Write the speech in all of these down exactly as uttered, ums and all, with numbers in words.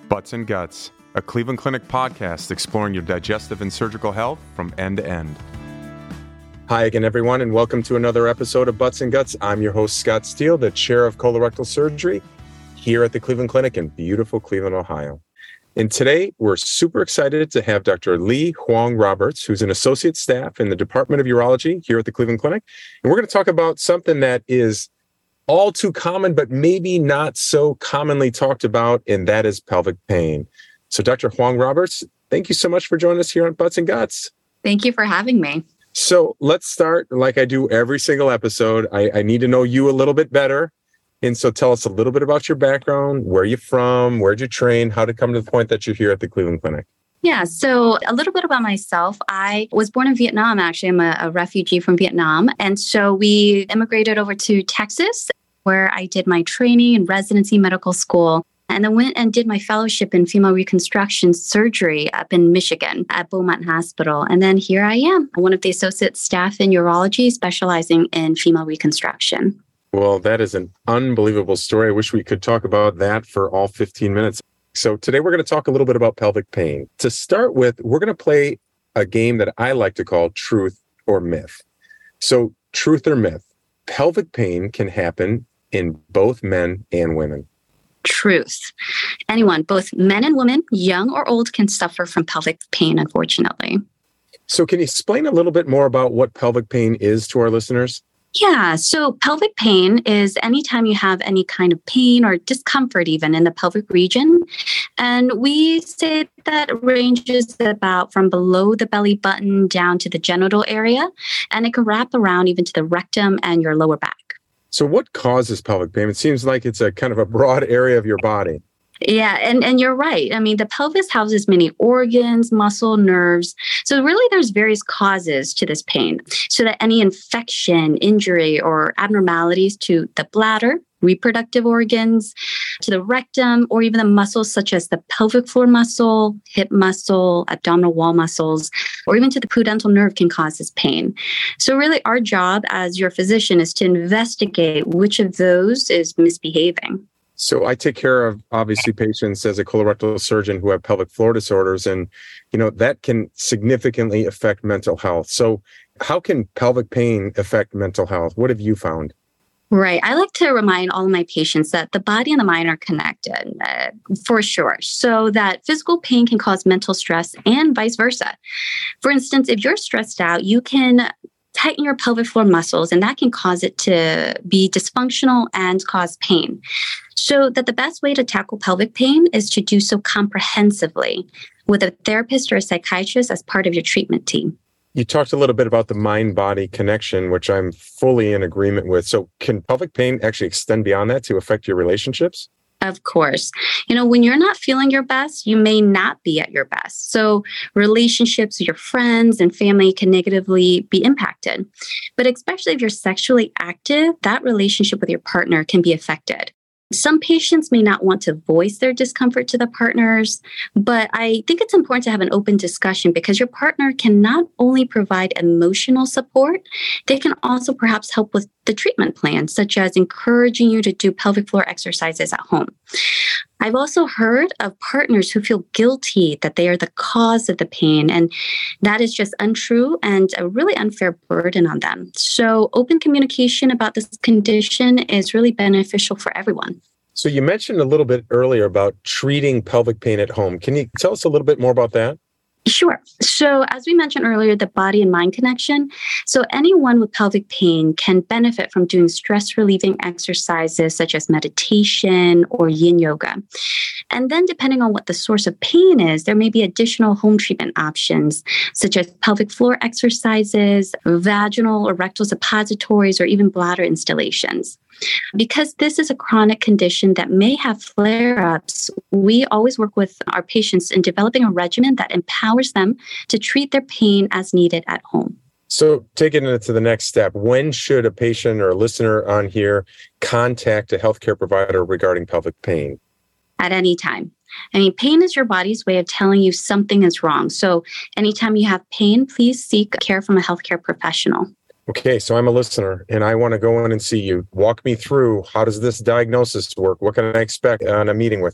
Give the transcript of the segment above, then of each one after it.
Butts and Guts, a Cleveland Clinic podcast exploring your digestive and surgical health from end to end. Hi again, everyone, and welcome to another episode of Butts and Guts. I'm your host, Scott Steele, the chair of colorectal surgery here at the Cleveland Clinic in beautiful Cleveland, Ohio. And today, we're super excited to have Doctor Lee Huang Roberts, who's an associate staff in the Department of Urology here at the Cleveland Clinic. And we're going to talk about something that is all too common, but maybe not so commonly talked about, and that is pelvic pain. So Doctor Huang Roberts, thank you so much for joining us here on Butts and Guts. Thank you for having me. So let's start like I do every single episode. I, I need to know you a little bit better. And so tell us a little bit about your background, where you're from, where'd you train, how to come to the point that you're here at the Cleveland Clinic. Yeah, so a little bit about myself. I was born in Vietnam, actually. I'm a, a refugee from Vietnam. And so we immigrated over to Texas, where I did my training and residency medical school. And then went and did my fellowship in female reconstruction surgery up in Michigan at Beaumont Hospital. And then here I am, one of the associate staff in urology specializing in female reconstruction. Well, that is an unbelievable story. I wish we could talk about that for all fifteen minutes. So today we're going to talk a little bit about pelvic pain. To start with, we're going to play a game that I like to call truth or myth. So truth or myth, pelvic pain can happen in both men and women. Truth. Anyone, both men and women, young or old, can suffer from pelvic pain, unfortunately. So can you explain a little bit more about what pelvic pain is to our listeners? Yeah. So pelvic pain is anytime you have any kind of pain or discomfort even in the pelvic region. And we say that ranges about from below the belly button down to the genital area. And it can wrap around even to the rectum and your lower back. So what causes pelvic pain? It seems like it's a kind of a broad area of your body. Yeah, and, and you're right. I mean, the pelvis houses many organs, muscle, nerves. So really, there's various causes to this pain. So that any infection, injury, or abnormalities to the bladder, reproductive organs, to the rectum, or even the muscles such as the pelvic floor muscle, hip muscle, abdominal wall muscles, or even to the pudendal nerve can cause this pain. So really, our job as your physician is to investigate which of those is misbehaving. So I take care of, obviously, patients as a colorectal surgeon who have pelvic floor disorders, and, you know, that can significantly affect mental health. So how can pelvic pain affect mental health? What have you found? Right. I like to remind all of my patients that the body and the mind are connected, uh, for sure. So that physical pain can cause mental stress and vice versa. For instance, if you're stressed out, you can tighten your pelvic floor muscles, and that can cause it to be dysfunctional and cause pain. So that the best way to tackle pelvic pain is to do so comprehensively with a therapist or a psychiatrist as part of your treatment team. You talked a little bit about the mind-body connection, which I'm fully in agreement with. So can pelvic pain actually extend beyond that to affect your relationships? Of course. You know, when you're not feeling your best, you may not be at your best. So relationships with your friends and family can negatively be impacted. But especially if you're sexually active, that relationship with your partner can be affected. Some patients may not want to voice their discomfort to the partners, but I think it's important to have an open discussion because your partner can not only provide emotional support, they can also perhaps help with the treatment plan, such as encouraging you to do pelvic floor exercises at home. I've also heard of partners who feel guilty that they are the cause of the pain, and that is just untrue and a really unfair burden on them. So open communication about this condition is really beneficial for everyone. So you mentioned a little bit earlier about treating pelvic pain at home. Can you tell us a little bit more about that? Sure. So as we mentioned earlier, the body and mind connection. So anyone with pelvic pain can benefit from doing stress relieving exercises such as meditation or yin yoga. And then depending on what the source of pain is, there may be additional home treatment options such as pelvic floor exercises, vaginal or rectal suppositories, or even bladder installations. Because this is a chronic condition that may have flare-ups, we always work with our patients in developing a regimen that empowers them to treat their pain as needed at home. So taking it to the next step, when should a patient or a listener on here contact a healthcare provider regarding pelvic pain? At any time. I mean, pain is your body's way of telling you something is wrong. So anytime you have pain, please seek care from a healthcare professional. Okay, so I'm a listener and I want to go in and see you. Walk me through, how does this diagnosis work? What can I expect on a meeting with you?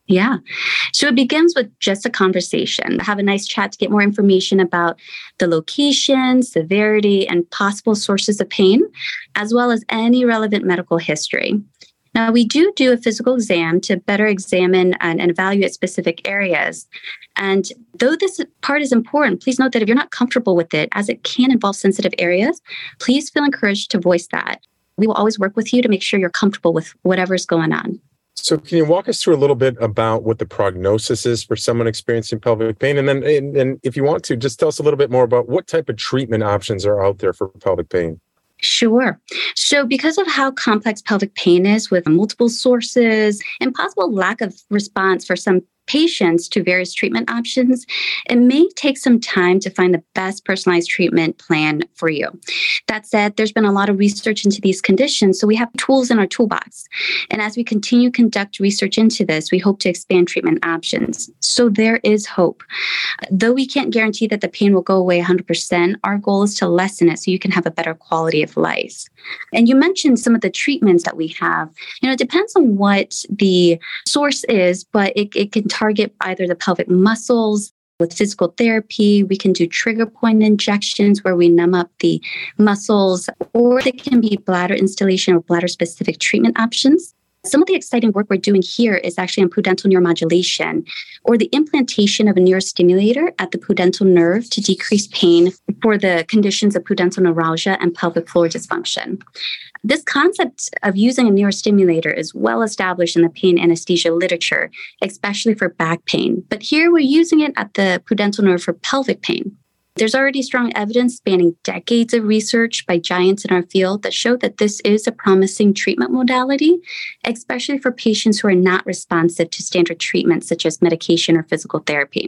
Yeah. So it begins with just a conversation. Have a nice chat to get more information about the location, severity, and possible sources of pain, as well as any relevant medical history. Now, we do do a physical exam to better examine and, and evaluate specific areas. And though this part is important, please note that if you're not comfortable with it, as it can involve sensitive areas, please feel encouraged to voice that. We will always work with you to make sure you're comfortable with whatever's going on. So can you walk us through a little bit about what the prognosis is for someone experiencing pelvic pain? And then and, and if you want to, just tell us a little bit more about what type of treatment options are out there for pelvic pain. Sure. So because of how complex pelvic pain is with multiple sources and possible lack of response for some patients to various treatment options, it may take some time to find the best personalized treatment plan for you. That said, there's been a lot of research into these conditions, so we have tools in our toolbox. And as we continue to conduct research into this, we hope to expand treatment options. So there is hope. Though we can't guarantee that the pain will go away one hundred percent, our goal is to lessen it so you can have a better quality of life. And you mentioned some of the treatments that we have. You know, it depends on what the source is, but it, it can target either the pelvic muscles. With physical therapy, we can do trigger point injections where we numb up the muscles, or it can be bladder installation or bladder-specific treatment options. Some of the exciting work we're doing here is actually on prudental neuromodulation, or the implantation of a neurostimulator at the prudental nerve to decrease pain for the conditions of prudental neuralgia and pelvic floor dysfunction. This concept of using a neurostimulator is well established in the pain anesthesia literature, especially for back pain. But here we're using it at the prudental nerve for pelvic pain. There's already strong evidence spanning decades of research by giants in our field that show that this is a promising treatment modality, especially for patients who are not responsive to standard treatments such as medication or physical therapy.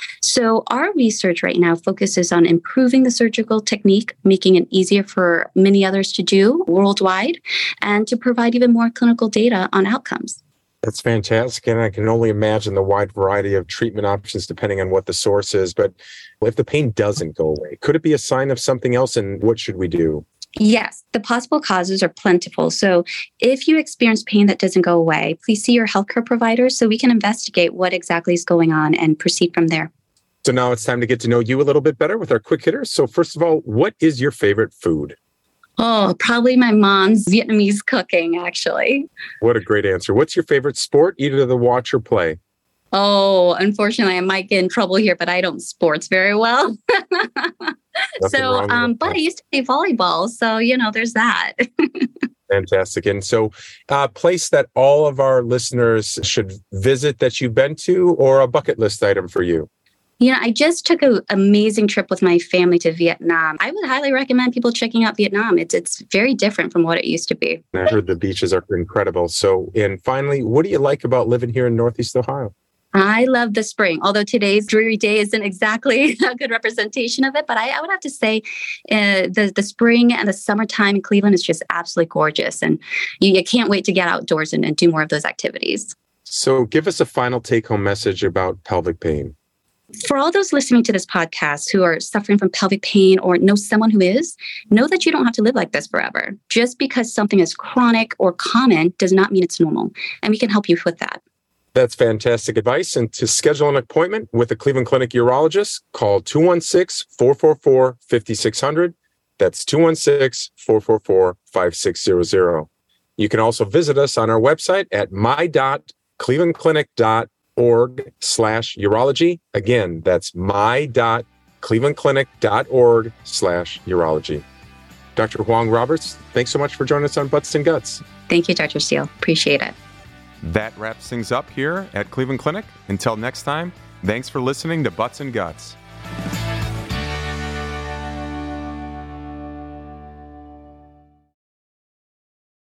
So our research right now focuses on improving the surgical technique, making it easier for many others to do worldwide, and to provide even more clinical data on outcomes. That's fantastic. And I can only imagine the wide variety of treatment options depending on what the source is. But if the pain doesn't go away, could it be a sign of something else? And what should we do? Yes, the possible causes are plentiful. So if you experience pain that doesn't go away, please see your healthcare provider so we can investigate what exactly is going on and proceed from there. So now it's time to get to know you a little bit better with our quick hitters. So first of all, what is your favorite food? Oh, probably my mom's Vietnamese cooking, actually. What a great answer. What's your favorite sport, either to watch or play? Oh, unfortunately, I might get in trouble here, but I don't sports very well. so, um, but I used to play volleyball. So, you know, there's that. Fantastic. And so a place that all of our listeners should visit that you've been to, or a bucket list item for you? You know, I just took an amazing trip with my family to Vietnam. I would highly recommend people checking out Vietnam. It's it's very different from what it used to be. I heard the beaches are incredible. So, and finally, what do you like about living here in Northeast Ohio? I love the spring, although today's dreary day isn't exactly a good representation of it. But I, I would have to say uh, the, the spring and the summertime in Cleveland is just absolutely gorgeous. And you, you can't wait to get outdoors and, and do more of those activities. So give us a final take-home message about pelvic pain. For all those listening to this podcast who are suffering from pelvic pain or know someone who is, know that you don't have to live like this forever. Just because something is chronic or common does not mean it's normal. And we can help you with that. That's fantastic advice. And to schedule an appointment with a Cleveland Clinic urologist, call two one six, four four four, five six zero zero. That's two one six, four four four, five six zero zero. You can also visit us on our website at my dot cleveland clinic dot org slash urology. Again, that's my dot cleveland clinic dot org slash urology. Doctor Huang Roberts, thanks so much for joining us on Butts and Guts. Thank you, Doctor Steele. Appreciate it. That wraps things up here at Cleveland Clinic. Until next time, thanks for listening to Butts and Guts.